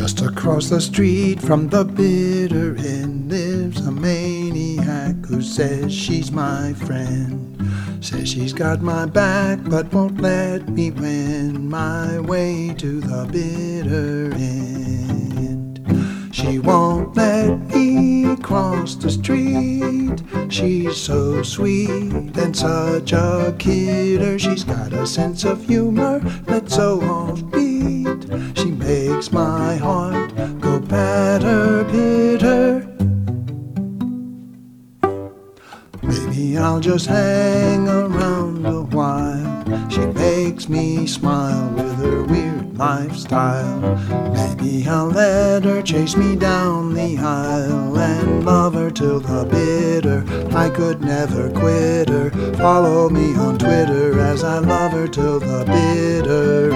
Just across the street from the bitter end lives a maniac who says she's my friend. Says she's got my back but won't let me win my way to the bitter end. She won't let me cross the street. She's so sweet and such a kidder. She's got a sense of humor that's so offbeat. She makes my heart go patter pitter. Maybe I'll just hang around a while. She makes me smile with her weird lifestyle. Maybe I'll let her chase me down the aisle and love her till the bitter. I could never quit her. Follow me on Twitter as I love her till the bitter